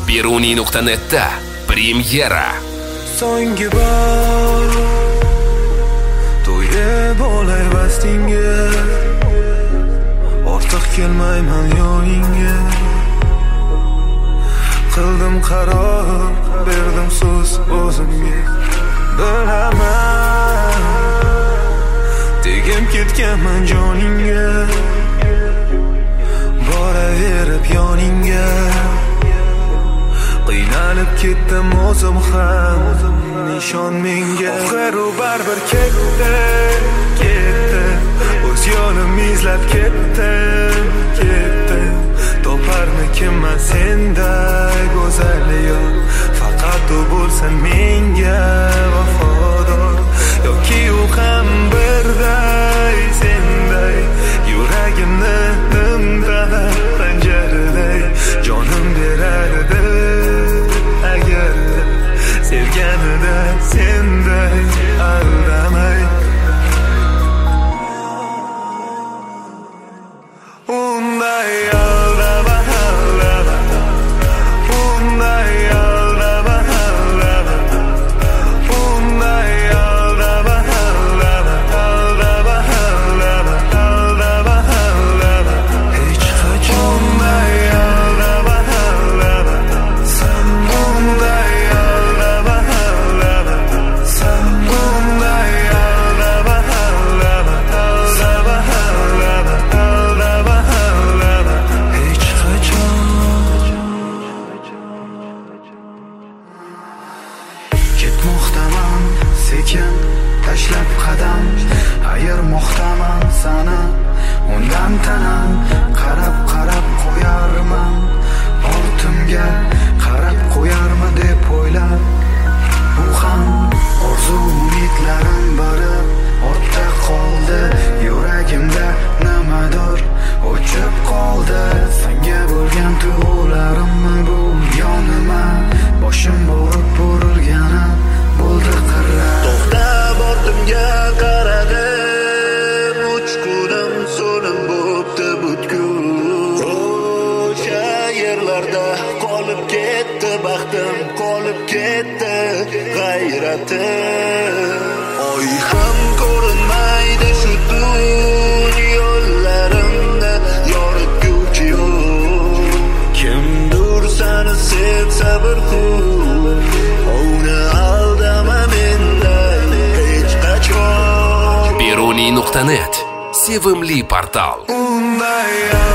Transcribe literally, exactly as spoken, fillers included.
Beruniy nuqta netda premyera. So'nggi bor to'yib olay vastinga, ortiq kelmayman yoningga. Qildim qaror, berdim so'z o'zimga. Bilaman tegib ketganman joningga, boraverib yoningga. Qiynalib ketdim o'zim ham, nishon menga. Oxiru baribir ketdi, ketdi, o'z yo'lim izlab ketdim, ketdim. Toparmikinman senday go'zal yor, faqat u bo'lsa menga vafodor. Yoki u ham birday senday, yuragimni nimda panjaraday jonim berardi. Agar sevganida senday aldamay, unday aldama, aldama, unday aldama, aldama, unday aldama, aldama, aldama, aldama, aldama, aldama. Hech qachon unday aldama, aldama, sen unday aldama, aldama, sen unday aldama, aldama, aldama, aldama, aldama, aldama. Hech qachon ketmoqdaman sekin tashlab qadam, ayirmoqdaman sana undan tanam. Qarab qarab qo'yarman ortimga, qarab qo'yarmi deb o'ylab. Bu ham orzu umidlarim bari ortda qoldi. Yuragimda nimadir o'chib qoldi. Senga bo'lgan tuyg'ularimmi bu yonima, boshim borib burilgani bo'ldi qirra. To'xtab ortimga qaradim, uchqulim so'lim bo'pti butkul. O'sha yerlarda qolib ketdi baxtim, qolib ketdi g'ayratim. Oy ham ko'rinmaydi shu tun, yo'llarimni yoritguvchi yo'q. Kimdir seni sevsa bir kun, uni aldama menday hech qachon. Beruniy nuqta net sevimli portal. Unday